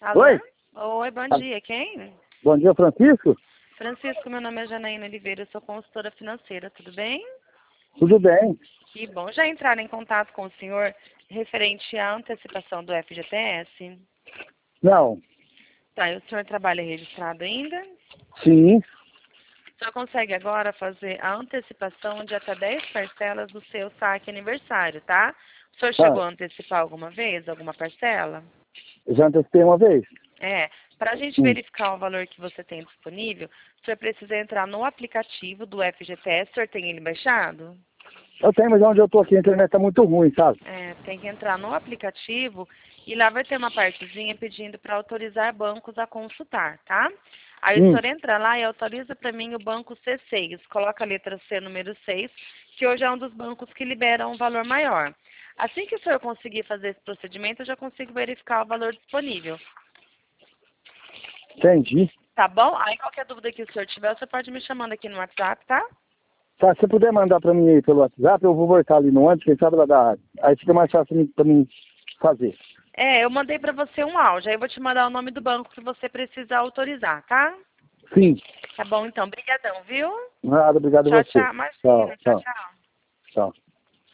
Alô? Oi? Oi, bom dia. Quem? Bom dia, Francisco. Francisco, meu nome é Janaína Oliveira, eu sou consultora financeira, tudo bem? Tudo bem? Que bom. Já entraram em contato com o senhor referente à antecipação do FGTS? Não. Tá, e o senhor trabalha registrado ainda? Sim. O senhor consegue agora fazer a antecipação de até 10 parcelas do seu saque aniversário, tá? O senhor chegou a antecipar alguma vez, alguma parcela? Eu já antecipei uma vez. Para a gente verificar o valor que você tem disponível, o senhor precisa entrar no aplicativo do FGTS, o senhor tem ele baixado? Eu tenho, mas onde eu tô aqui a internet tá muito ruim, sabe? Tem que entrar no aplicativo e lá vai ter uma partezinha pedindo para autorizar bancos a consultar, tá? Aí o senhor entra lá e autoriza para mim o banco C6, coloca a letra C número 6, que hoje é um dos bancos que liberam um valor maior. Assim que o senhor conseguir fazer esse procedimento, eu já consigo verificar o valor disponível. Entendi. Tá bom? Aí qualquer dúvida que o senhor tiver, você pode me chamando aqui no WhatsApp, tá? Tá, se você puder mandar pra mim aí pelo WhatsApp, eu vou voltar ali no ônibus, quem sabe ela dá. Aí fica mais fácil pra mim fazer. Eu mandei pra você um áudio, aí eu vou te mandar o nome do banco que você precisa autorizar, tá? Sim. Tá bom, então. Brigadão, viu? Nada, obrigado a Tchau, você. tchau. Imagina, Tchau, tchau, tchau, tchau. tchau.